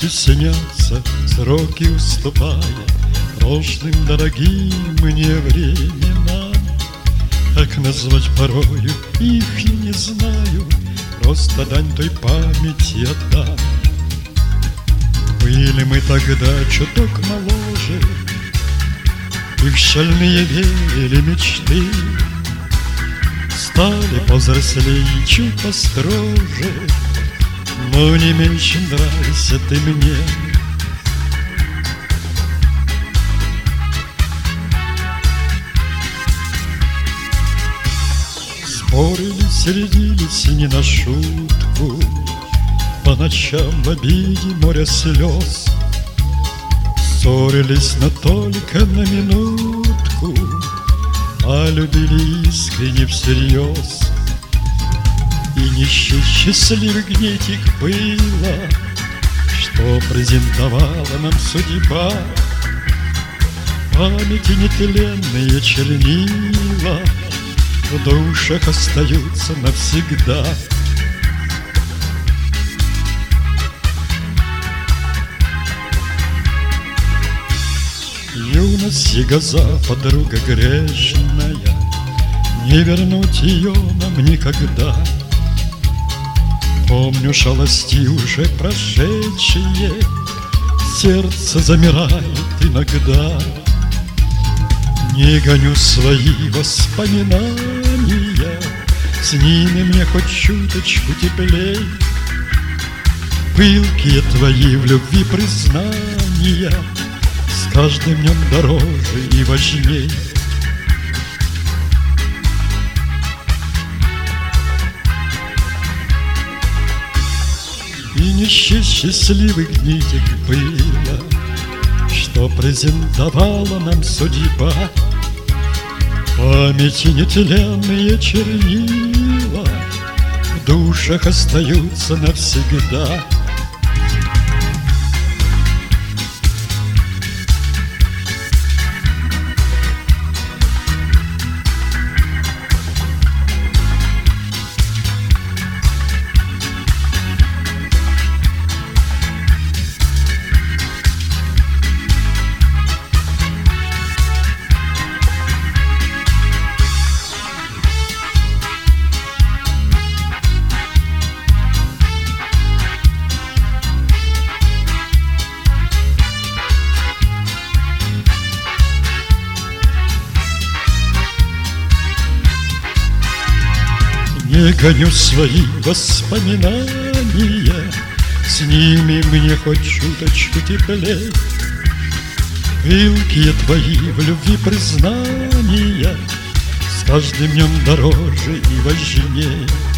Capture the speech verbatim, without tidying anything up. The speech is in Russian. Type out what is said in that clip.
снятся сроки, уступая прошлым дорогим мне временам. Как назвать порою их и не знаю, просто дань той памяти отдам. Были мы тогда чуток моложе, и в шальные верили мечты. Стали повзрослее и чуть построже, но не меньше нравишься ты мне. Спорили, сердились не на шутку, по ночам в обиде море слез. Ссорились, но только на минутку, а любили искренне всерьез. И не счесть счастливых дней тех было, что презентовала нам судьба. Памяти нетленные чернила в душах остаются навсегда. Юность ягоза, подруга грешная, не вернуть ее нам никогда. Помню шалости уже прошедшие, сердце замирает иногда. Не гоню свои воспоминания, с ними мне хоть чуточку теплей. Пылкие твои в любви признания с каждым днем дороже и важней. И не счесть счастливых дней тех было, что презентовала нам судьба. Памяти нетленные чернила в душах остаются навсегда. Не гоню свои воспоминания, с ними мне хоть чуточку теплей. Пылкие твои в любви признания с каждым днем дороже и важней.